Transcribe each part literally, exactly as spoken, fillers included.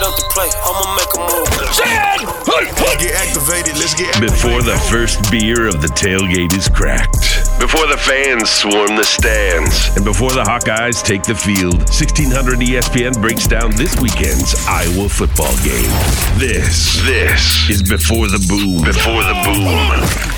up the play. I'ma make a move. Let's get activated. Let's get activated. Before the first beer of the tailgate is cracked. Before the fans swarm the stands. And before the Hawkeyes take the field, sixteen hundred E S P N breaks down this weekend's Iowa football game. This, this is Before the Boom. Before the Boom.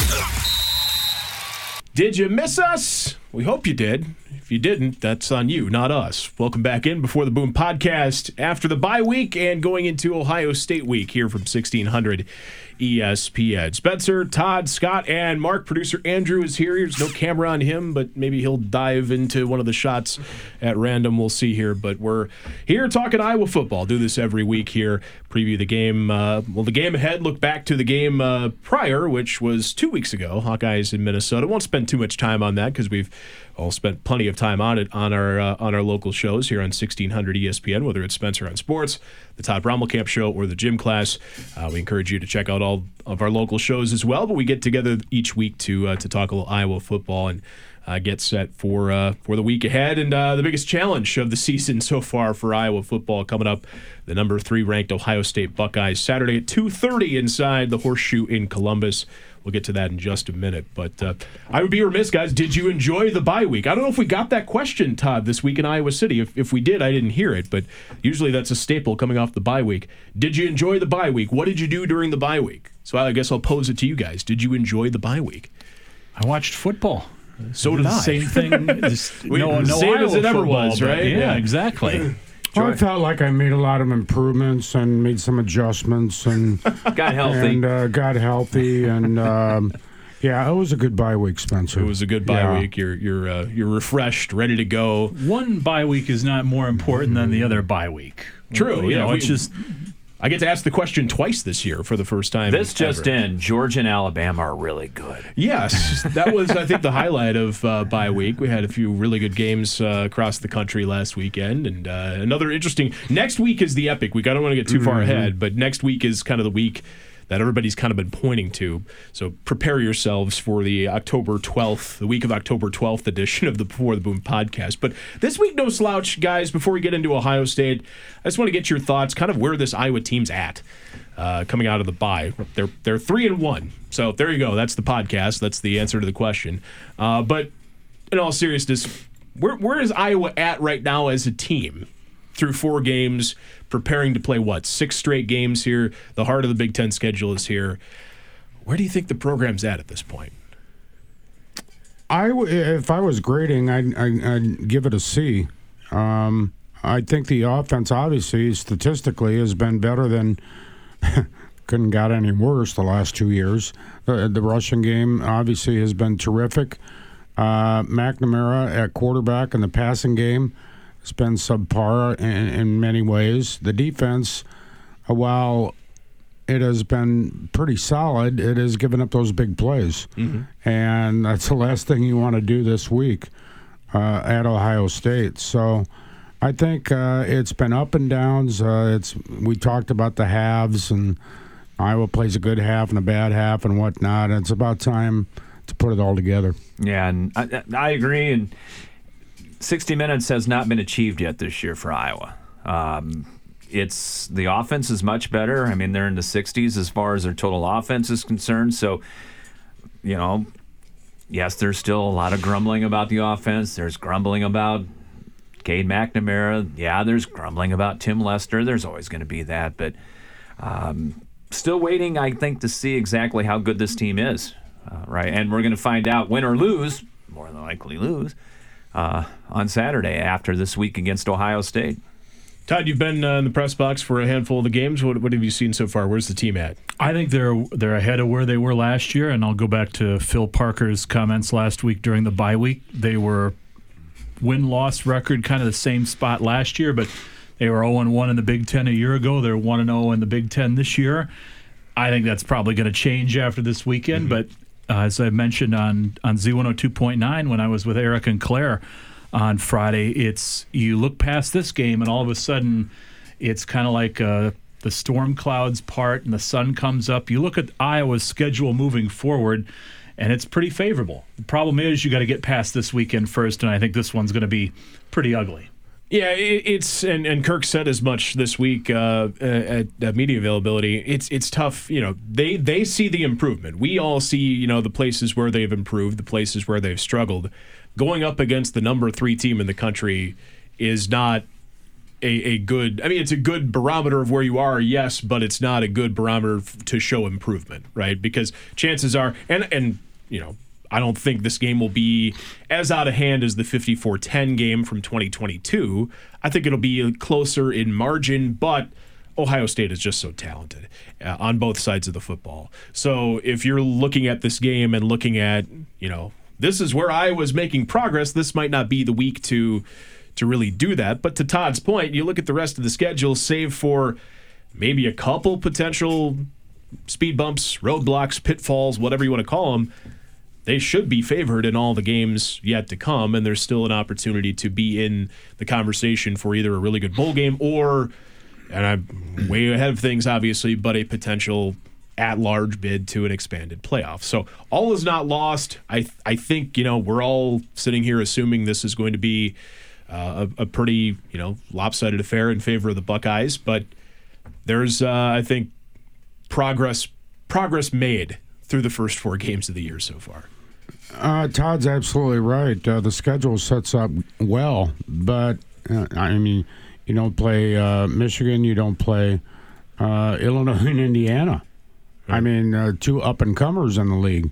Did you miss us? We hope you did. If you didn't, that's on you, not us. Welcome back in Before the Boom podcast after the bye week and going into Ohio State week here from sixteen hundred E S P N. Spencer, Todd, Scott, and Mark. Producer Andrew is here. There's no camera on him, but maybe he'll dive into one of the shots at random. We'll see here. But we're here talking Iowa football. Do this every week here. Preview the game. Uh, well, the game ahead. Look back to the game uh, prior, which was two weeks ago. Hawkeyes in Minnesota. Won't spend too much time on that because we've all spent plenty of time on it on our uh, on our local shows here on sixteen hundred E S P N, whether it's Spencer on Sports, the Todd Brommelkamp Show, or the Gym Class. Uh, we encourage you to check out all of our local shows as well. But we get together each week to uh, to talk a little Iowa football and uh, get set for uh, for the week ahead. And uh, the biggest challenge of the season so far for Iowa football coming up, the number three ranked Ohio State Buckeyes Saturday at two thirty inside the Horseshoe in Columbus. We'll get to that in just a minute. But uh, I would be remiss, guys. Did you enjoy the bye week? I don't know if we got that question, Todd, this week in Iowa City. If, if we did, I didn't hear it. But usually that's a staple coming off the bye week. Did you enjoy the bye week? What did you do during the bye week? So I guess I'll pose it to you guys. Did you enjoy the bye week? I watched football. So did I. Same thing. Just, we, no, no same Iowa as it ever football, was, right? Yeah, yeah, exactly. Well, I felt like I made a lot of improvements and made some adjustments and got healthy and uh, got healthy and um, yeah, it was a good bye week, Spencer. It was a good bye yeah. week. You're you're uh, you're refreshed, ready to go. One bye week is not more important than the other bye week. True. You yeah, know, we, it's just. I get to ask the question twice this year for the first time. This just ever. in, Georgia and Alabama are really good. Yes, that was, I think, the highlight of uh, bye week. We had a few really good games uh, across the country last weekend. And uh, another interesting, next week is the epic week. I don't want to get too mm-hmm. far ahead, but next week is kind of the week that everybody's kind of been pointing to. So prepare yourselves for the October twelfth, the week of October twelfth edition of the Before the Boom podcast. But this week, no slouch, guys. Before we get into Ohio State, I just want to get your thoughts, kind of where this Iowa team's at uh, coming out of the bye. They're they're three and one. So there you go. That's the podcast. That's the answer to the question. Uh, but in all seriousness, where where is Iowa at right now as a team? Through four games, preparing to play, what, six straight games here. The heart of the Big Ten schedule is here. Where do you think the program's at at this point? I, if I was grading, I'd, I'd, I'd give it a C. Um, I think the offense, obviously, statistically, has been better than couldn't got any worse the last two years. The, the rushing game, obviously, has been terrific. Uh, McNamara at quarterback in the passing game, it's been subpar in, in many ways. The defense, while it has been pretty solid, it has given up those big plays. Mm-hmm. And that's the last thing you want to do this week uh, at Ohio State. So I think uh, it's been up and downs. Uh, it's we talked about the halves, and Iowa plays a good half and a bad half and whatnot. And it's about time to put it all together. Yeah, and I, I agree. And sixty minutes has not been achieved yet this year for Iowa. Um, it's the offense is much better. I mean, they're in the sixties as far as their total offense is concerned. So, you know, yes, there's still a lot of grumbling about the offense. There's grumbling about Cade McNamara. Yeah, there's grumbling about Tim Lester. There's always going to be that. But um, still waiting, I think, to see exactly how good this team is. Uh, right, and we're going to find out, win or lose, more than likely lose, Uh, on Saturday after this week against Ohio State. Todd, you've been uh, in the press box for a handful of the games. What, what have you seen so far? Where's the team at? I think they're they're ahead of where they were last year, and I'll go back to Phil Parker's comments last week during the bye week. They were win-loss record kind of the same spot last year, but they were oh and one in the Big Ten a year ago. They're one and oh in the Big Ten this year. I think that's probably going to change after this weekend, mm-hmm. but Uh, as I mentioned on, on Z one oh two point nine when I was with Eric and Claire on Friday, it's you look past this game and all of a sudden it's kind of like uh, the storm clouds part and the sun comes up. You look at Iowa's schedule moving forward and it's pretty favorable. The problem is you got to get past this weekend first, and I think this one's going to be pretty ugly. Yeah, it, it's and, and Kirk said as much this week uh, at, at media availability. It's it's tough. You know, they they see the improvement. We all see, you know, the places where they've improved, the places where they've struggled. Going up against the number three team in the country is not a, a good. I mean, it's a good barometer of where you are, yes, but it's not a good barometer f- to show improvement, right? Because chances are, and and you know. I don't think this game will be as out of hand as the fifty-four ten game from twenty twenty-two. I think it'll be closer in margin, but Ohio State is just so talented uh, on both sides of the football. So if you're looking at this game and looking at, you know, this is where I was making progress, this might not be the week to to really do that. But to Todd's point, you look at the rest of the schedule, save for maybe a couple potential speed bumps, roadblocks, pitfalls, whatever you want to call them. They should be favored in all the games yet to come, and there's still an opportunity to be in the conversation for either a really good bowl game or, and I'm way ahead of things, obviously, but a potential at-large bid to an expanded playoff. So all is not lost. I I think, you know, we're all sitting here assuming this is going to be uh, a, a pretty, you know, lopsided affair in favor of the Buckeyes, but there's, uh, I think, progress progress made through the first four games of the year so far. Uh, Todd's absolutely right. Uh, the schedule sets up well, but uh, I mean, you don't play uh, Michigan, you don't play uh, Illinois and Indiana. Right. I mean, uh, two up-and-comers in the league.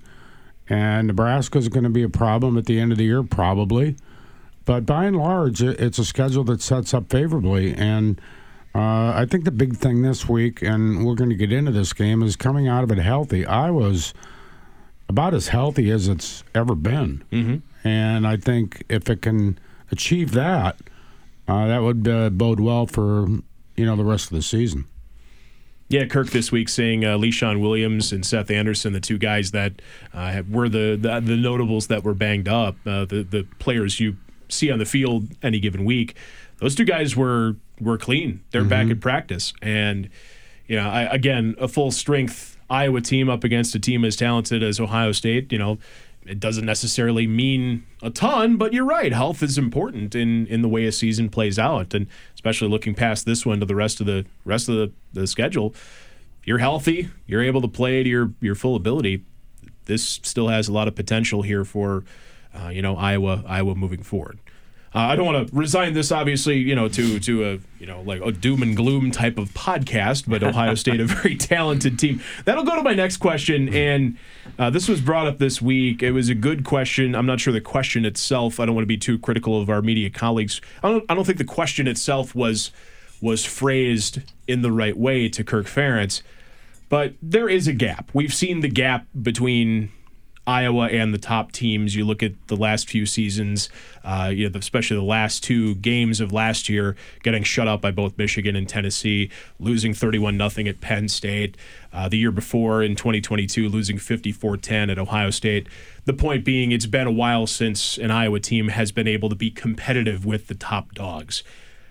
And Nebraska's going to be a problem at the end of the year, probably. But by and large, it's a schedule that sets up favorably. And uh, I think the big thing this week, and we're going to get into this game, is coming out of it healthy. Iowa's about as healthy as it's ever been. Mm-hmm. And I think if it can achieve that, uh, that would uh, bode well for, you know, the rest of the season. Yeah, Kirk this week saying uh, Le'Shawn Williams and Seth Anderson, the two guys that uh, have, were the, the the notables that were banged up, uh, the the players you see on the field any given week. Those two guys were were clean. They're mm-hmm. back at practice, and you know, I, again, a full strength Iowa team up against a team as talented as Ohio State. You know, it doesn't necessarily mean a ton, but you're right. Health is important in, in the way a season plays out, and especially looking past this one to the rest of the rest of the, the schedule. If you're healthy, you're able to play to your, your full ability. This still has a lot of potential here for uh, you know Iowa Iowa moving forward. Uh, I don't want to resign this, obviously, you know, to to a you know like a doom and gloom type of podcast, but Ohio State, a very talented team. That'll go to my next question, and uh, this was brought up this week. It was a good question. I'm not sure the question itself. I don't want to be too critical of our media colleagues. I don't. I don't think the question itself was was phrased in the right way to Kirk Ferentz, but there is a gap. We've seen the gap between Iowa and the top teams. You look at the last few seasons, uh, you know, especially the last two games of last year, getting shut out by both Michigan and Tennessee, losing thirty-one nothing at Penn State. Uh, the year before, in twenty twenty-two, losing fifty-four ten at Ohio State. The point being, it's been a while since an Iowa team has been able to be competitive with the top dogs.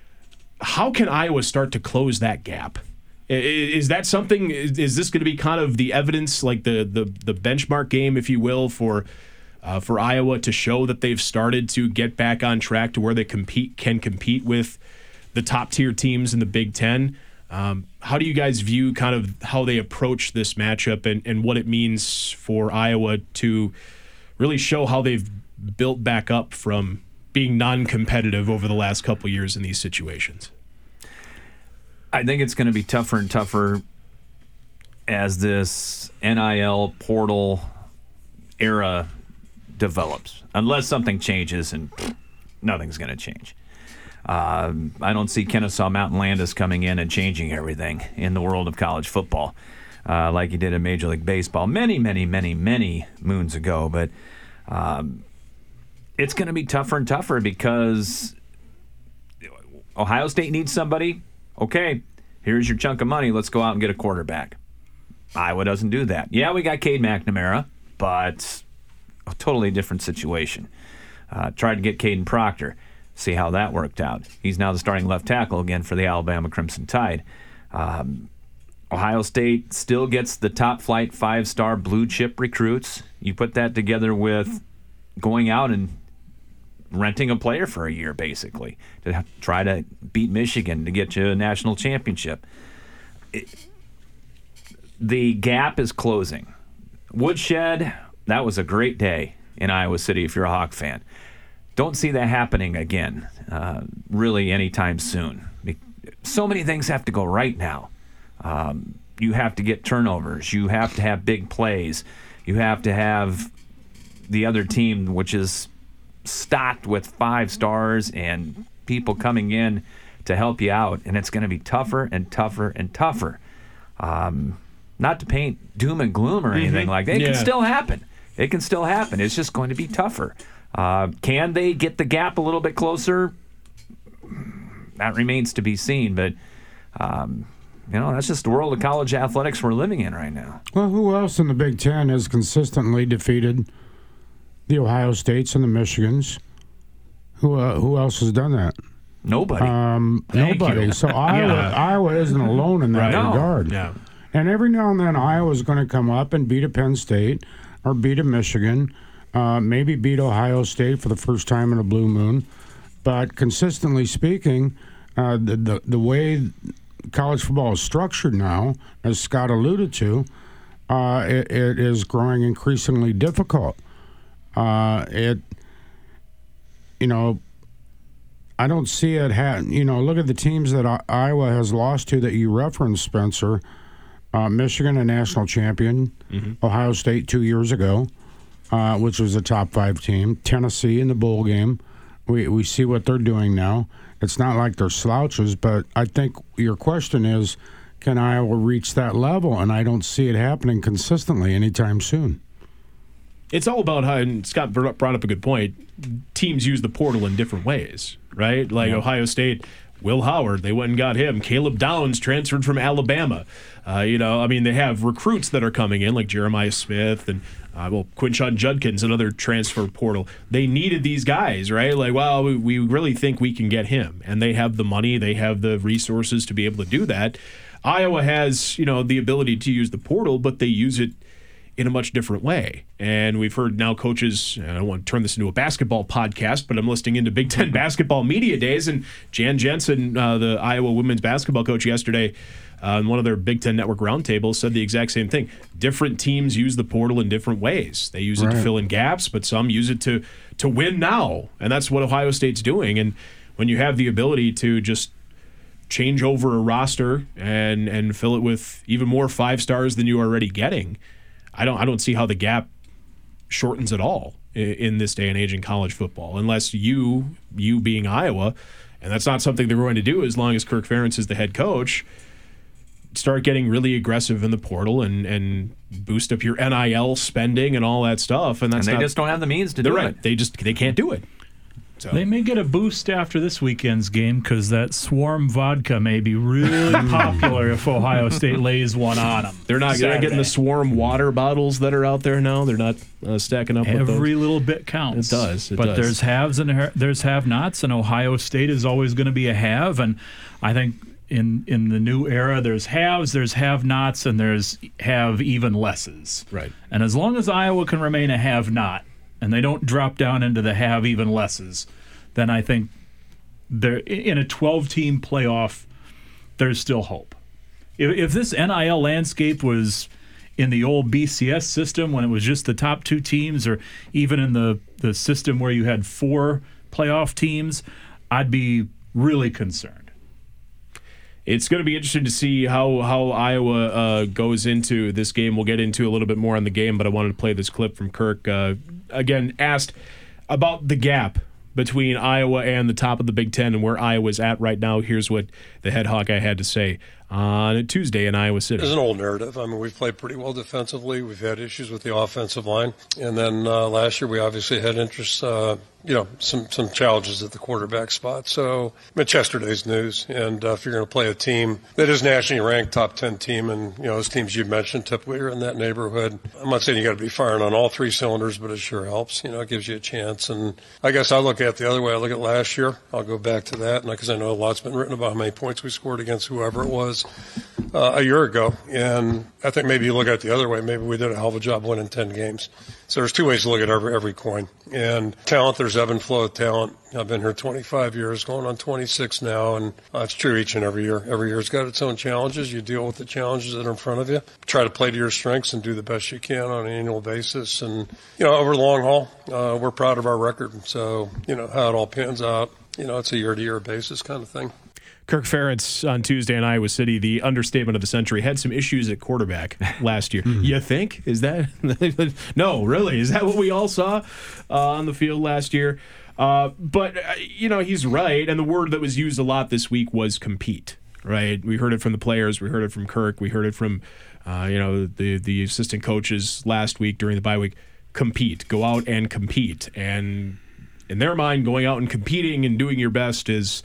How can Iowa start to close that gap? Is that something, is this going to be kind of the evidence, like the the, the benchmark game, if you will, for uh, for Iowa to show that they've started to get back on track to where they compete can compete with the top tier teams in the Big Ten? Um, how do you guys view kind of how they approach this matchup and, and what it means for Iowa to really show how they've built back up from being non-competitive over the last couple of years in these situations? I think it's going to be tougher and tougher as this N I L portal era develops, unless something changes, and nothing's going to change. Uh, I don't see Kennesaw Mountain Landis coming in and changing everything in the world of college football uh, like he did in Major League Baseball many, many, many, many moons ago. But um, it's going to be tougher and tougher because Ohio State needs somebody. Okay, here's your chunk of money. Let's go out and get a quarterback. Iowa doesn't do that. Yeah, we got Cade McNamara, but a totally different situation. Uh, tried to get Caden Proctor. See how that worked out. He's now the starting left tackle again for the Alabama Crimson Tide. Um, Ohio State still gets the top flight five-star blue chip recruits. You put that together with going out and renting a player for a year, basically, to try to beat Michigan to get to a national championship. It, the gap is closing. Woodshed, that was a great day in Iowa City if you're a Hawk fan. Don't see that happening again, uh, really anytime soon. So many things have to go right now. Um, you have to get turnovers. You have to have big plays. You have to have the other team, which is stocked with five stars and people coming in to help you out. And it's going to be tougher and tougher and tougher. Um, not to paint doom and gloom or anything mm-hmm. like that. It yeah. can still happen. It can still happen. It's just going to be tougher. Uh, can they get the gap a little bit closer? That remains to be seen. But, um, you know, that's just the world of college athletics we're living in right now. Well, who else in the Big Ten has consistently defeated the Ohio States and the Michigans? Who uh, who else has done that? Nobody. Um, nobody. You. So Iowa, yeah. Iowa isn't alone in that right. regard. No. Yeah. And every now and then Iowa's going to come up and beat a Penn State or beat a Michigan, uh, maybe beat Ohio State for the first time in a blue moon. But consistently speaking, uh, the, the the way college football is structured now, as Scott alluded to, uh, it, it is growing increasingly difficult. Uh, it, you know, I don't see it. Ha- you know, look at the teams that I- Iowa has lost to that you referenced, Spencer. Uh, Michigan, a national champion. Mm-hmm. Ohio State two years ago, uh, which was a top five team. Tennessee in the bowl game. We we see what they're doing now. It's not like they're slouches, but I think your question is, can Iowa reach that level? And I don't see it happening consistently anytime soon. It's all about how, and Scott brought up a good point, teams use the portal in different ways, right? Like yeah. Ohio State, Will Howard, they went and got him. Caleb Downs transferred from Alabama. Uh, you know, I mean, they have recruits that are coming in, like Jeremiah Smith and, uh, well, Quinshon Judkins, another transfer portal. They needed these guys, right? Like, well, we, we really think we can get him. And they have the money, they have the resources to be able to do that. Iowa has, you know, the ability to use the portal, but they use it in a much different way. And we've heard now coaches, I don't want to turn this into a basketball podcast, but I'm listening into Big Ten basketball media days, and Jan Jensen, uh, the Iowa women's basketball coach yesterday, uh, in one of their Big Ten Network roundtables, said the exact same thing. Different teams use the portal in different ways. They use it right. to fill in gaps, but some use it to to win now. And that's what Ohio State's doing. And when you have the ability to just change over a roster and and fill it with even more five stars than you're already getting, I don't I don't see how the gap shortens at all in, in this day and age in college football, unless you you being Iowa, and that's not something they're going to do as long as Kirk Ferentz is the head coach, start getting really aggressive in the portal and, and boost up your N I L spending and all that stuff. And that's and they not, just don't have the means to do right. it. They just they can't do it. So. They may get a boost after this weekend's game because that Swarm vodka may be really popular if Ohio State lays one on them. They're not, they're not getting the Swarm water bottles that are out there now. They're not uh, stacking up with those. Every little bit counts. It does. It but does. there's haves and ha- there's have-nots, and Ohio State is always going to be a have. And I think in in the new era, there's haves, there's have-nots, and there's have even lesses. Right. And as long as Iowa can remain a have-not, and they don't drop down into the have even lesses, then I think they're in a twelve-team playoff, there's still hope. If, if this N I L landscape was in the old B C S system when it was just the top two teams, or even in the, the system where you had four playoff teams, I'd be really concerned. It's going to be interesting to see how, how Iowa uh, goes into this game. We'll get into a little bit more on the game, but I wanted to play this clip from Kirk. Uh, again, asked about the gap between Iowa and the top of the Big Ten and where Iowa's at right now. Here's what the head Hawkeye had to say on Tuesday in Iowa City. There's an old narrative. I mean, we've played pretty well defensively. We've had issues with the offensive line. And then uh, last year we obviously had interest, uh, you know, some, some challenges at the quarterback spot. So, I mean, it's yesterday's news. And uh, if you're going to play a team that is nationally ranked, top ten team, and, you know, those teams you mentioned typically are in that neighborhood, I'm not saying you got to be firing on all three cylinders, but it sure helps. You know, it gives you a chance. And I guess I look at it the other way. I look at last year. I'll go back to that, because I know a lot's been written about how many points we scored against whoever it was. was uh, a year ago. And I think maybe you look at it the other way. Maybe we did a hell of a job winning ten games. So there's two ways to look at every, every coin. And talent, there's ebb and flow of talent. I've been here twenty-five years, going on twenty-six now, and uh, it's true each and every year. Every year's got its own challenges. You deal with the challenges that are in front of you. Try to play to your strengths and do the best you can on an annual basis. And, you know, over the long haul, uh, we're proud of our record. So, you know, how it all pans out, you know, it's a year-to-year basis kind of thing. Kirk Ferentz on Tuesday in Iowa City, the understatement of the century, had some issues at quarterback last year. Mm-hmm. You think? Is that? No, really? Is that what we all saw uh, on the field last year? Uh, but, uh, you know, he's right. And the word that was used a lot this week was compete, right? We heard it from the players. We heard it from Kirk. We heard it from, uh, you know, the, the assistant coaches last week during the bye week. Compete. Go out and compete. And in their mind, going out and competing and doing your best is...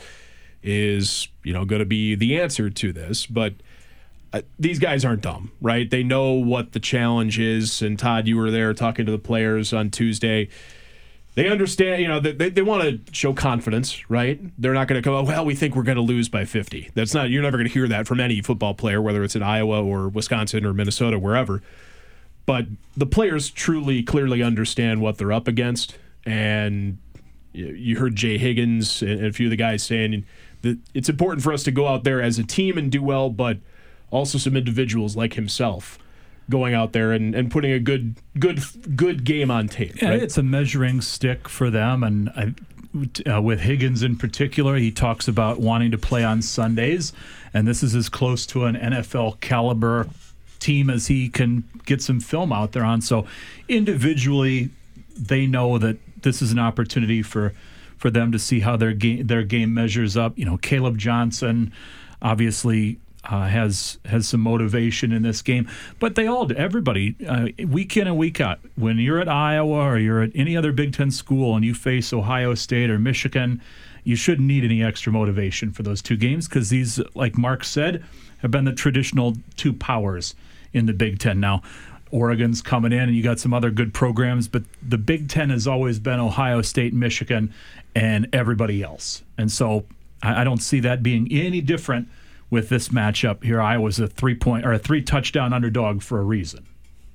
is, you know, going to be the answer to this. But uh, these guys aren't dumb, right? They know what the challenge is. And Todd, you were there talking to the players on Tuesday. They understand, you know, they, they want to show confidence, right? They're not going to go, oh, well, we think we're going to lose by fifty. That's not, you're never going to hear that from any football player, whether it's in Iowa or Wisconsin or Minnesota, wherever. But the players truly, clearly understand what they're up against. And you heard Jay Higgins and a few of the guys saying that it's important for us to go out there as a team and do well, but also some individuals like himself going out there and, and putting a good good good game on tape. Yeah, right? It's a measuring stick for them. And I, uh, with Higgins in particular, he talks about wanting to play on Sundays, and this is as close to an N F L caliber team as he can get some film out there on. So individually, they know that this is an opportunity for, for them to see how their game their game measures up. You know, Caleb Johnson obviously uh, has has some motivation in this game, but they all, everybody, uh, week in and week out, when you're at Iowa or you're at any other Big Ten school and you face Ohio State or Michigan, you shouldn't need any extra motivation for those two games because these, like Mark said, have been the traditional two powers in the Big Ten. Now, Oregon's coming in, and you got some other good programs, but the Big Ten has always been Ohio State, Michigan, and everybody else. And so I, I don't see that being any different with this matchup here. Iowa's a three-point or a three-touchdown underdog for a reason.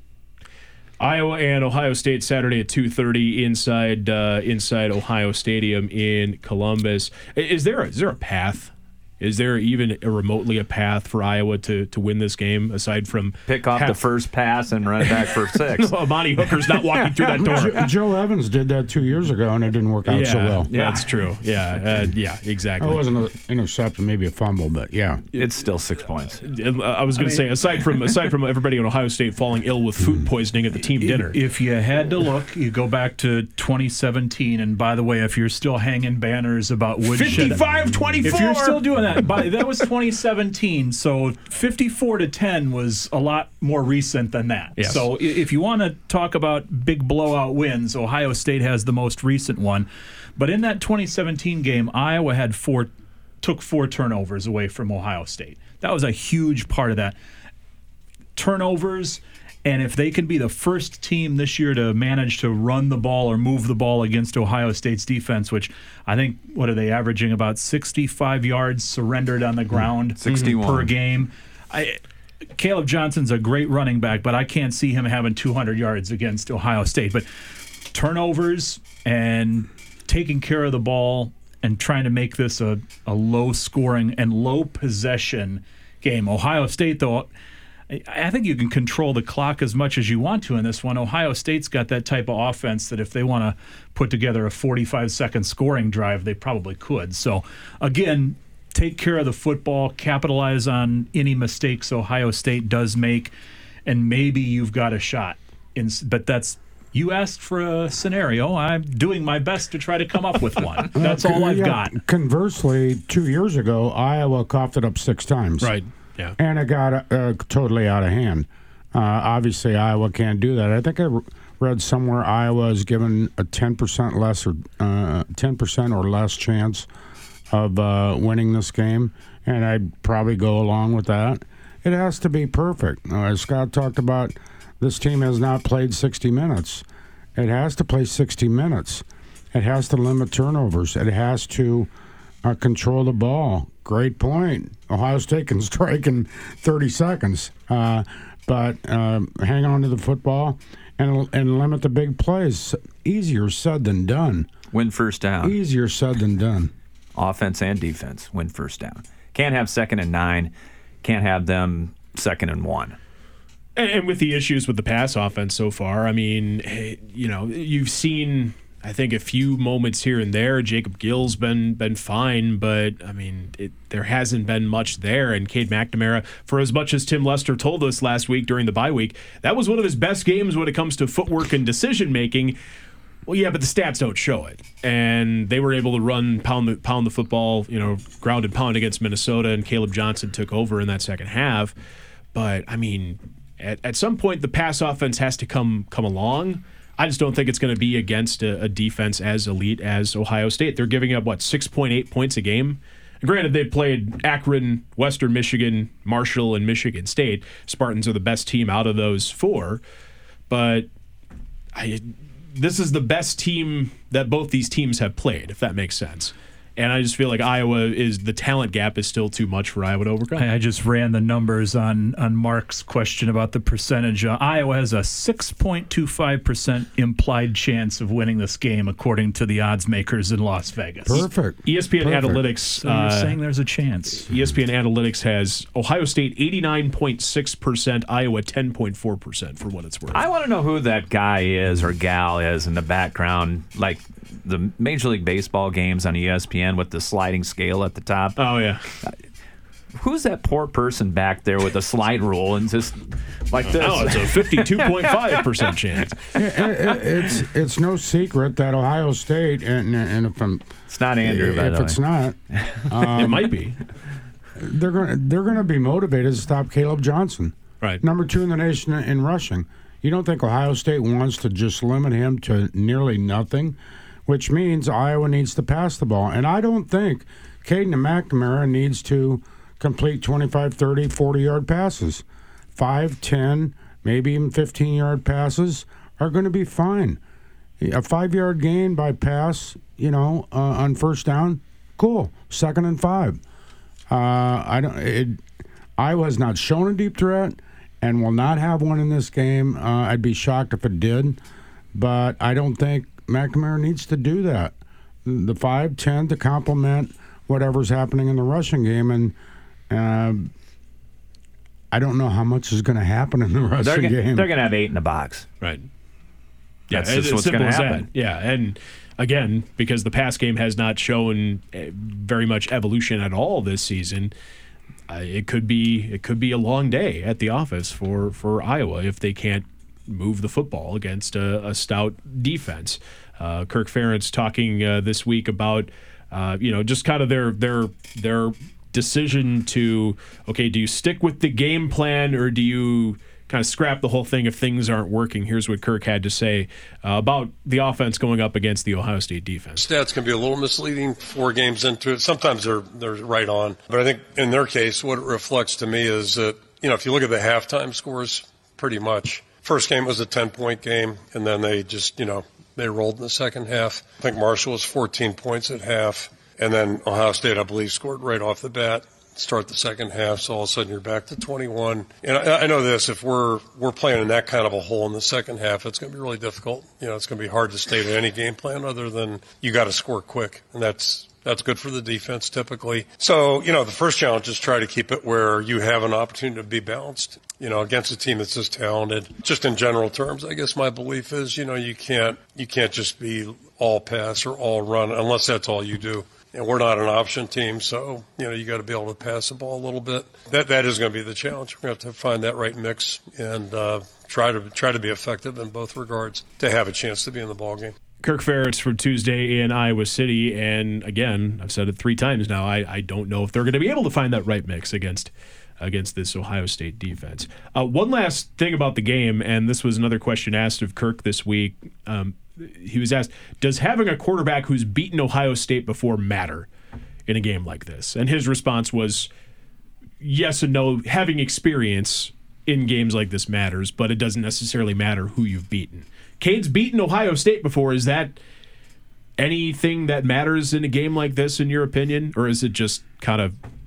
Iowa and Ohio State Saturday at two thirty inside uh, inside Ohio Stadium in Columbus. Is there a, is there a path? Is there even a remotely a path for Iowa to, to win this game aside from pick off half- the first pass and run it back for six? No, Amani Hooker's not walking through that door. Joe, Joe Evans did that two years ago, and it didn't work out yeah, so well. Yeah, that's true. Yeah, uh, yeah, exactly. It wasn't an interception, maybe a fumble, but yeah, it's still six points. I was going to say, aside from aside from everybody in Ohio State falling ill with food poisoning at the team dinner, if you had to look, you go back to twenty seventeen. And by the way, if you're still hanging banners about woodshed, fifty-five twenty-four. If you're still doing that, by, that was twenty seventeen, so fifty-four to ten was a lot more recent than that. Yes. So if you want to talk about big blowout wins, Ohio State has the most recent one. But in that twenty seventeen game, Iowa had four, took four turnovers away from Ohio State. That was a huge part of that. Turnovers, and if they can be the first team this year to manage to run the ball or move the ball against Ohio State's defense, which I think, what are they averaging, about sixty-five yards surrendered on the ground sixty-one per game. I, Caleb Johnson's a great running back, but I can't see him having two hundred yards against Ohio State. But turnovers and taking care of the ball and trying to make this a, a low-scoring and low-possession game. Ohio State, though, I think you can control the clock as much as you want to in this one. Ohio State's got that type of offense that if they want to put together a forty-five second scoring drive, they probably could. So, again, take care of the football, capitalize on any mistakes Ohio State does make, and maybe you've got a shot. In, but that's you asked for a scenario. I'm doing my best to try to come up with one. That's all I've yeah, got. Conversely, two years ago, Iowa coughed it up six times. Right. Yeah. And it got uh, totally out of hand. Uh, obviously, Iowa can't do that. I think I read somewhere Iowa is given a ten percent less or uh, ten percent or less chance of uh, winning this game, and I'd probably go along with that. It has to be perfect. Uh, as Scott talked about, this team has not played sixty minutes. It has to play sixty minutes. It has to limit turnovers. It has to uh, control the ball, great point. Ohio State can strike in thirty seconds, uh, but uh, hang on to the football and and limit the big plays. Easier said than done. Win first down. Easier said than done. Offense and defense win first down. Can't have second and nine. Can't have them second and one. And with the issues with the pass offense so far, I mean, you know, you've seen, I think, a few moments here and there. Jacob Gill's been been fine, but, I mean, it, there hasn't been much there. And Cade McNamara, for as much as Tim Lester told us last week during the bye week, that was one of his best games when it comes to footwork and decision-making. Well, yeah, but the stats don't show it. And they were able to run, pound the, pound the football, you know, ground and pound against Minnesota, and Caleb Johnson took over in that second half. But, I mean, at, at some point, the pass offense has to come come along. I just don't think it's going to be against a, a defense as elite as Ohio State. They're giving up, what, six point eight points a game? And granted, they've played Akron, Western Michigan, Marshall, and Michigan State. Spartans are the best team out of those four. But I... this is the best team that both these teams have played, if that makes sense. And I just feel like Iowa is the talent gap is still too much for Iowa to overcome. I just ran the numbers on, on Mark's question about the percentage. Uh, Iowa has a six point two five percent implied chance of winning this game, according to the odds makers in Las Vegas. Perfect. E S P N Perfect. Analytics. So you're uh, saying there's a chance. E S P N Analytics has Ohio State eighty-nine point six percent, Iowa ten point four percent for what it's worth. I want to know who that guy is or gal is in the background, like the Major League Baseball games on E S P N with the sliding scale at the top. Oh, yeah. Who's that poor person back there with the slide rule and just like this? Oh, it's a fifty-two point five percent chance. It, it, it's it's no secret that Ohio State, and, and if I'm, It's not Andrew, by if the it's way. not, um, It might be. they're going they're going to be motivated to stop Caleb Johnson, Right. number two in the nation in rushing. You don't think Ohio State wants to just limit him to nearly nothing, which means Iowa needs to pass the ball, and I don't think Caden McNamara needs to complete twenty-five, thirty, forty-yard passes. five, ten, maybe even fifteen-yard passes are going to be fine. A five-yard gain by pass, you know, uh, on first down, cool. Second and five. Uh, I don't. It, Iowa has not shown a deep threat and will not have one in this game. Uh, I'd be shocked if it did, but I don't think McNamara needs to do that. The five, ten to complement whatever's happening in the rushing game, and uh, I don't know how much is going to happen in the rushing They're gonna, game. they're going to have eight in the box. Right. Yeah, That's it's just as what's simple gonna as happen. that. Yeah, and again, because the pass game has not shown eh, very much evolution at all this season, uh, it could be it could be a long day at the office for, for Iowa if they can't move the football against a, a stout defense. Uh, Kirk Ferentz talking uh, this week about uh, you know just kind of their their their decision to okay, do you stick with the game plan or do you kind of scrap the whole thing if things aren't working? Here's what Kirk had to say uh, about the offense going up against the Ohio State defense. Stats can be a little misleading four games into it. Sometimes they're they're right on. But I think in their case, what it reflects to me is that, you know, if you look at the halftime scores, pretty much. First game was a ten-point game, and then they just, you know, they rolled in the second half. I think Marshall was fourteen points at half, and then Ohio State, I believe, scored right off the bat. Start the second half, so all of a sudden you're back to twenty-one. And I, I know this, if we're we're playing in that kind of a hole in the second half, it's going to be really difficult. You know, it's going to be hard to state any game plan other than you got to score quick, and that's that's good for the defense typically. So, you know, the first challenge is try to keep it where you have an opportunity to be balanced, you know, against a team that's this talented. Just in general terms, I guess my belief is, you know, you can't you can't just be all pass or all run unless that's all you do. And we're not an option team, so, you know, you got to be able to pass the ball a little bit. That That is going to be the challenge. We're going to have to find that right mix and uh, try to try to be effective in both regards to have a chance to be in the ballgame. Kirk Ferentz from Tuesday in Iowa City, and again, I've said it three times now, I, I don't know if they're going to be able to find that right mix against against this Ohio State defense. Uh, one last thing about the game, and this was another question asked of Kirk this week. Um, he was asked, does having a quarterback who's beaten Ohio State before matter in a game like this? And his response was yes and no. Having experience in games like this matters, but it doesn't necessarily matter who you've beaten. Cade's beaten Ohio State before. Is that anything that matters in a game like this, in your opinion? Or is it just kind of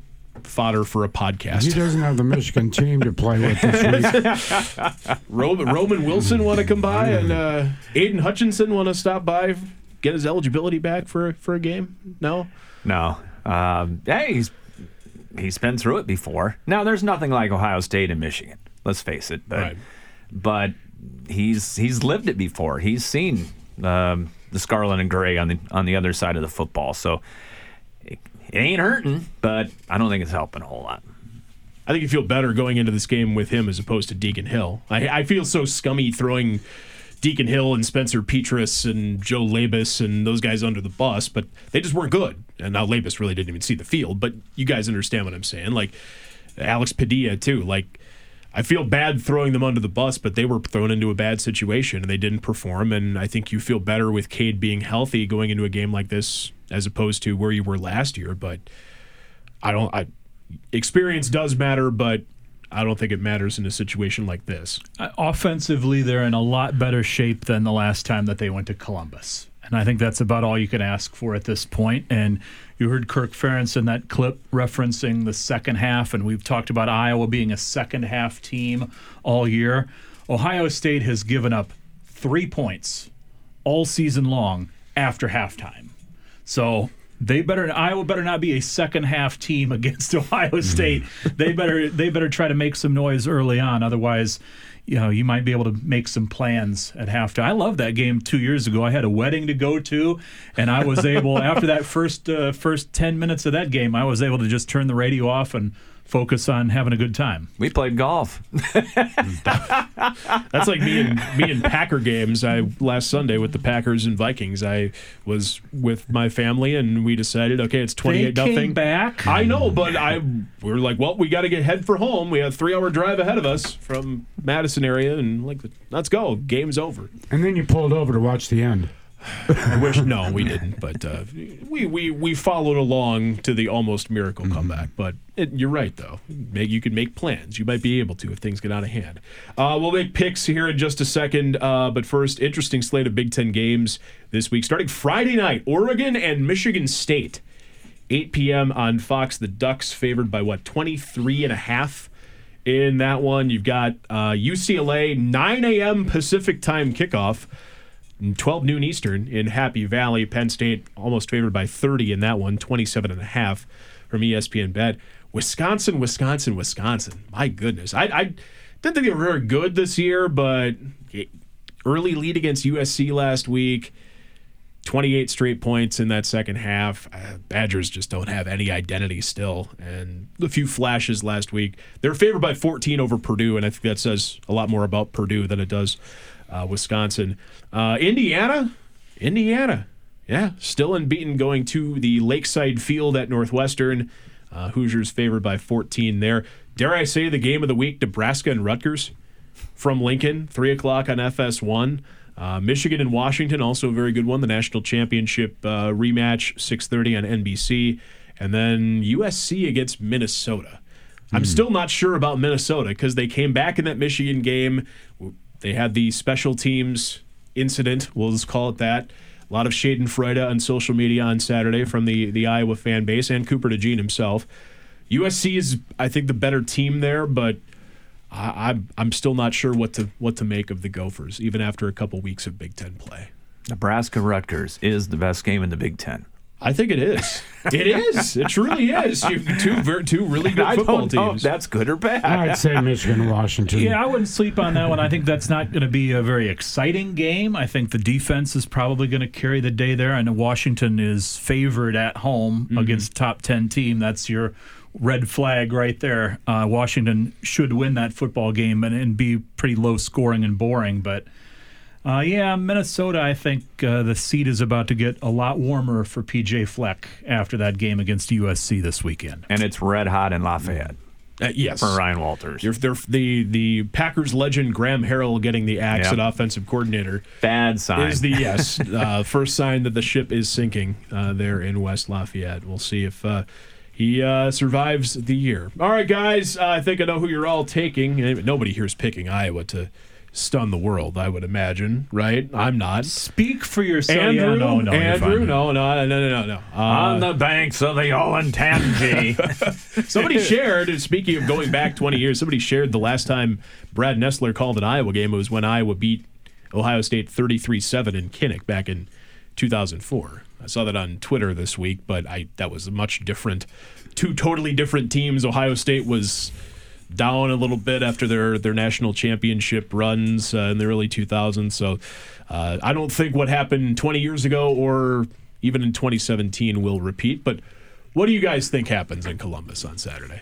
fodder for a podcast. He doesn't have the Michigan team to play with this week. Roman, Roman Wilson want to come by, and uh, Aiden Hutchinson want to stop by, get his eligibility back for for a game? No? No. Um, hey, he's, he's been through it before. Now, there's nothing like Ohio State and Michigan. Let's face it. But, Right. but he's he's lived it before. He's seen um, the scarlet and gray on the on the other side of the football. So it, it ain't hurting, but I don't think it's helping a whole lot. I think you feel better going into this game with him as opposed to Deacon Hill. I, I feel so scummy throwing Deacon Hill and Spencer Petras and Joe Labus and those guys under the bus, but they just weren't good. And now Labus really didn't even see the field, but you guys understand what I'm saying. Like Alex Padilla, too. Like, I feel bad throwing them under the bus, but they were thrown into a bad situation and they didn't perform. And I think you feel better with Cade being healthy going into a game like this as opposed to where you were last year. But I don't. I experience does matter, but I don't think it matters in a situation like this. Uh, offensively, they're in a lot better shape than the last time that they went to Columbus. And I think that's about all you can ask for at this point. And you heard Kirk Ferentz in that clip referencing the second half, and we've talked about Iowa being a second-half team all year. Ohio State has given up three points all season long after halftime. So they better Iowa better not be a second-half team against Ohio State. they better they better try to make some noise early on. Otherwise, you know, you might be able to make some plans at halftime. I love that game two years ago. I had a wedding to go to, and I was able, after that first uh, first ten minutes of that game, I was able to just turn the radio off and focus on having a good time. We played golf. That's like me and me and Packer games. I last Sunday with the Packers and Vikings. I was with my family and we decided, okay, it's twenty-eight They nothing. came back. I know, but I we were like, well, we got to get head for home. We have a three-hour drive ahead of us from Madison area, and like, let's go. Game's over. And then you pulled over to watch the end. I wish no, we didn't, but uh, we, we we followed along to the almost miracle comeback. But it, you're right, though. Make, you can make plans. You might be able to if things get out of hand. Uh, we'll make picks here in just a second. Uh, but first, interesting slate of Big Ten games this week. Starting Friday night, Oregon and Michigan State. eight p.m. on Fox. The Ducks favored by, what, twenty-three and a half in that one. You've got uh, U C L A, nine a.m. Pacific time kickoff. twelve noon Eastern in Happy Valley. Penn State almost favored by thirty in that one, twenty-seven and a half from E S P N Bet. Wisconsin, Wisconsin, Wisconsin. My goodness. I, I didn't think they were very good this year, but early lead against U S C last week, twenty-eight straight points in that second half. Uh, Badgers just don't have any identity still, and a few flashes last week. They're favored by fourteen over Purdue, and I think that says a lot more about Purdue than it does Uh, Wisconsin. Uh, Indiana, Indiana, yeah, still unbeaten going to the Lakeside Field at Northwestern. Uh, Hoosiers favored by fourteen there. Dare I say the game of the week, Nebraska and Rutgers from Lincoln, three o'clock on F S one. Uh, Michigan and Washington, also a very good one, the national championship uh, rematch, six thirty on N B C. And then U S C against Minnesota. I'm still not sure about Minnesota because they came back in that Michigan game. They had the special teams incident, we'll just call it that. A lot of schadenfreude on social media on Saturday from the, the Iowa fan base and Cooper DeJean himself. U S C is, I think, the better team there, but I, I'm I'm still not sure what to what to make of the Gophers, even after a couple weeks of Big Ten play. Nebraska Rutgers is the best game in the Big Ten. I think it is. It is. It truly is. You have two very, two really good I football don't know teams. if that's good or bad. I'd say Michigan, Washington. Yeah, I wouldn't sleep on that one. I think that's not going to be a very exciting game. I think the defense is probably going to carry the day there. I know Washington is favored at home mm-hmm. against a top ten team. That's your red flag right there. Uh, Washington should win that football game and, and be pretty low scoring and boring, but Uh, yeah, Minnesota, I think uh, the seat is about to get a lot warmer for P J Fleck after that game against U S C this weekend. And it's red hot in Lafayette. Uh, yes. For Ryan Walters. You're, they're, the, the Packers legend Graham Harrell getting the axe Yep. at offensive coordinator. Bad sign. Is the, yes, uh, first sign that the ship is sinking uh, there in West Lafayette. We'll see if uh, he uh, survives the year. All right, guys, uh, I think I know who you're all taking. Nobody here's picking Iowa to stun the world, I would imagine, right? I'm not. Speak for yourself. Andrew, yeah, no, no, Andrew, no, no, no, no, no, no. Uh, On the banks of the Olentangy. Somebody shared, speaking of going back twenty years, somebody shared the last time Brad Nessler called an Iowa game. It was when Iowa beat Ohio State thirty-three seven in Kinnick back in two thousand four. I saw that on Twitter this week, but I that was a much different, two totally different teams. Ohio State was down a little bit after their, their national championship runs uh, in the early two thousands. So uh, I don't think what happened twenty years ago or even in twenty seventeen will repeat. But what do you guys think happens in Columbus on Saturday?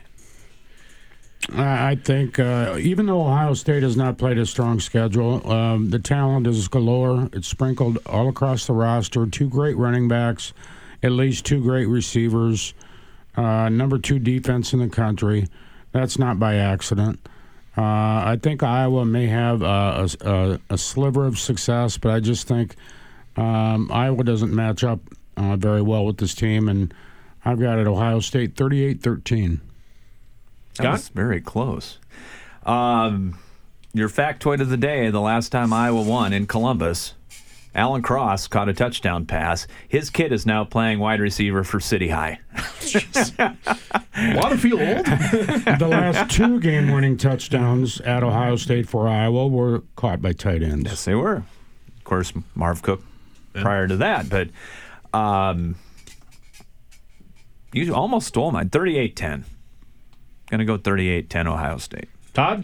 I think uh, even though Ohio State has not played a strong schedule, um, the talent is galore. It's sprinkled all across the roster. Two great running backs, at least two great receivers, uh, number two defense in the country. That's not by accident. Uh, I think Iowa may have a, a, a sliver of success, but I just think um, Iowa doesn't match up uh, very well with this team, and I've got it Ohio State thirty-eight thirteen. That was very close. Um, your factoid of the day, the last time Iowa won in Columbus, Alan Cross caught a touchdown pass. His kid is now playing wide receiver for City High. Want to feel old? The last two game-winning touchdowns at Ohio State for Iowa were caught by tight ends. Yes, they were. Of course, Marv Cook yeah. prior to that. But um, you almost stole mine. thirty-eight ten. Going to go thirty-eight ten Ohio State. Todd?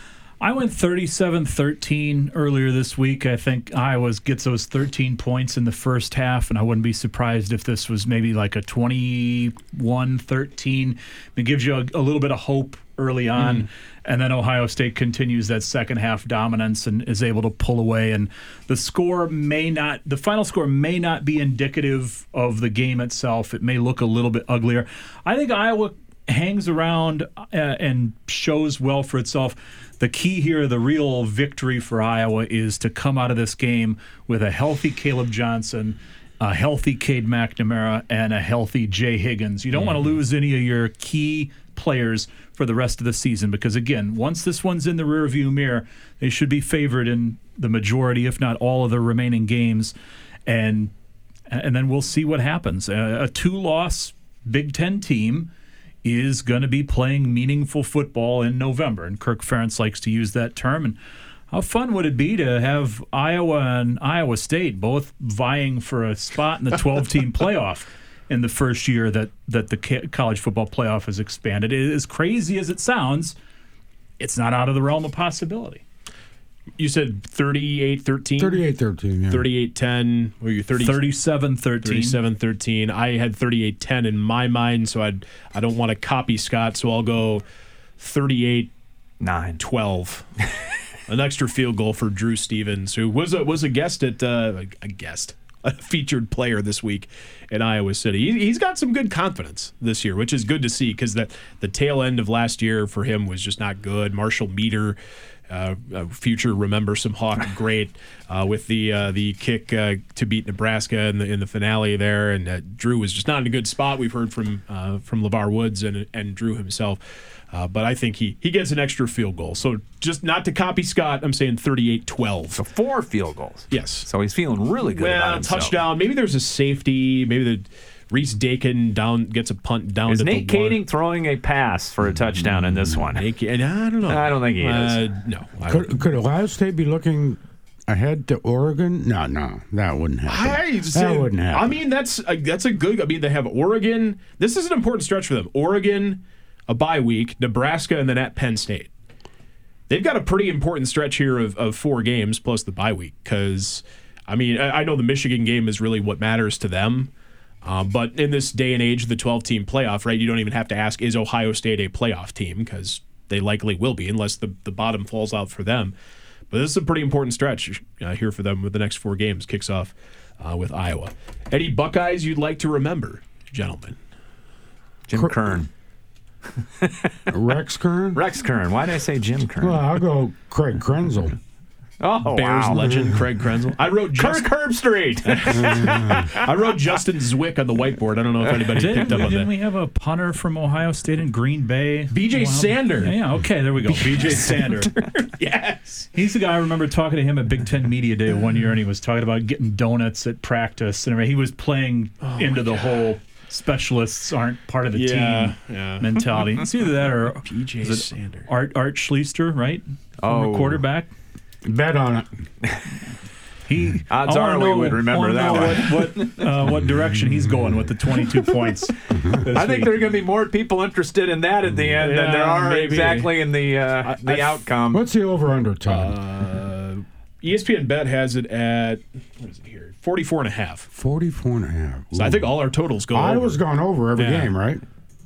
I went thirty-seven thirteen earlier this week. I think Iowa gets those thirteen points in the first half, and I wouldn't be surprised if this was maybe like a twenty-one thirteen. It gives you a, a little bit of hope early on, mm. and then Ohio State continues that second half dominance and is able to pull away. And the score may not, the final score may not be indicative of the game itself. It may look a little bit uglier. I think Iowa hangs around uh, and shows well for itself. The key here, the real victory for Iowa, is to come out of this game with a healthy Caleb Johnson, a healthy Cade McNamara, and a healthy Jay Higgins. You don't mm-hmm. want to lose any of your key players for the rest of the season because, again, once this one's in the rearview mirror, they should be favored in the majority, if not all, of the remaining games. And, and then we'll see what happens. A, a two-loss Big Ten team is going to be playing meaningful football in November, and Kirk Ferentz likes to use that term. And how fun would it be to have Iowa and Iowa State both vying for a spot in the twelve-team playoff in the first year that, that the college football playoff has expanded? As crazy as it sounds, it's not out of the realm of possibility. You said thirty-eight thirteen? thirty-eight thirteen, yeah. thirty-eight ten. Were you thirty? thirty-seven thirteen. thirty-seven thirteen. I had thirty-eight ten in my mind, so I'd, I don't want to copy Scott, so I'll go thirty-eight nine twelve. An extra field goal for Drew Stevens, who was a, was a guest at, uh, a guest, a featured player this week in Iowa City. He, he's got some good confidence this year, which is good to see because the, the tail end of last year for him was just not good. Marshall Meter, Uh, future remember some Hawk great uh, with the uh, the kick uh, to beat Nebraska in the in the finale there, and uh, Drew was just not in a good spot. We've heard from uh, from LeVar Woods and and Drew himself, uh, but I think he he gets an extra field goal. So just not to copy Scott, I'm saying thirty-eight twelve. So four field goals. Yes. So he's feeling really good. Well, about himself. Touchdown. Maybe there's a safety. Maybe the. Reese Dakin down gets a punt down is to Nate the one. Kading throwing a pass for a touchdown in this one? Nate, I don't know. I don't think he uh, is. No. I Could, could Ohio State be looking ahead to Oregon? No, no, that wouldn't happen. I, that wouldn't happen. I mean, that's a, that's a good. I mean, they have Oregon. This is an important stretch for them. Oregon, a bye week, Nebraska, and then at Penn State. They've got a pretty important stretch here of, of four games plus the bye week. Because I mean, I, I know the Michigan game is really what matters to them. Um, but in this day and age, the twelve-team playoff, right, you don't even have to ask, is Ohio State a playoff team? Because they likely will be, unless the, the bottom falls out for them. But this is a pretty important stretch uh, here for them with the next four games. Kicks off uh, with Iowa. Any Buckeyes you'd like to remember, gentlemen? Jim Cr- Kern. Rex Kern? Rex Kern. Why did I say Jim Kern? Well, I'll go Craig Krenzel. Oh, Bears wow. legend Craig Krenzel. I wrote Kirk Just, Herbstreit. I wrote Justin Zwick on the whiteboard. I don't know if anybody Didn't, picked up on didn't that. we have a punter from Ohio State in Green Bay? B J Wow. Sander. Yeah, yeah, okay, there we go. B J Sander. Yes. He's the guy I remember talking to him at Big Ten Media Day one year, and he was talking about getting donuts at practice. And everything. He was playing into the whole specialists aren't part of the Yeah, team yeah. mentality. It's either that or B J is it Sander. Art Art Schleister, right? Former Oh. quarterback. Bet on it. He Odds I wanna are we know- would remember wanna that know What what, uh, what direction he's going with the twenty-two points? this I think week. there are going to be more people interested in that at the end than there Yeah, are maybe. exactly in the uh, the I- outcome. What's the over-under, Todd? Uh, E S P N Bet has it at, what is it here? forty-four and a half. forty-four and a half. So I think all our totals go I over. was going over every Yeah. game, right?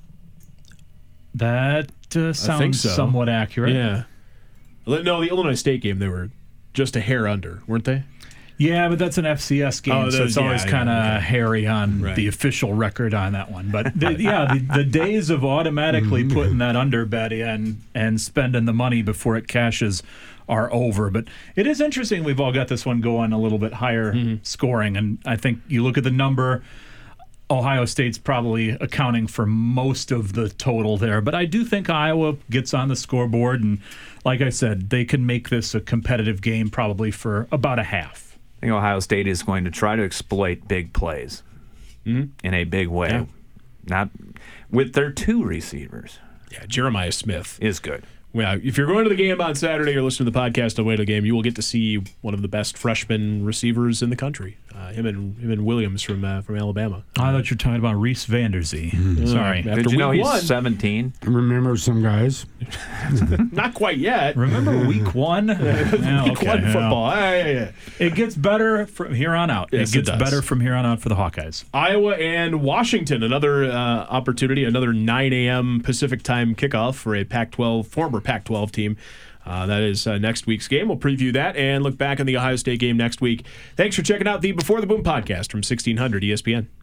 That uh, sounds so. somewhat accurate. Yeah. No, the Illinois State game, they were just a hair under, weren't they? Yeah, but that's an F C S game, Oh, so those- it's always yeah, kind of yeah, okay. hairy on Right. the official record on that one. But the, yeah, the, the days of automatically Mm-hmm. putting that under bet in and spending the money before it cashes are over. But it is interesting we've all got this one going a little bit higher Mm-hmm. scoring, and I think you look at the number. Ohio State's probably accounting for most of the total there, but I do think Iowa gets on the scoreboard, and like I said, they can make this a competitive game probably for about a half. I think Ohio State is going to try to exploit big plays in a big way. Yeah. Not with their two receivers Yeah, Jeremiah Smith. is good. Yeah, if you're going to the game on Saturday or listening to the podcast on the way to the game, you will get to see one of the best freshman receivers in the country. Uh, him and him and Williams from uh, from Alabama. I thought you were talking about Reese Vanderzee. Sorry. After Did you know week he's one, seventeen? Remember some guys? not quite yet. Remember week one? Yeah, Week okay, one yeah. football. Ah, yeah, yeah. It gets better from here on out. Yes, it it gets does. better from here on out for the Hawkeyes. Iowa and Washington, another uh, opportunity, another nine a.m. Pacific time kickoff for a Pac twelve, former Pac twelve team. Uh, that is uh, next week's game. We'll preview that and look back on the Ohio State game next week. Thanks for checking out the Before the Boom podcast from sixteen hundred E S P N.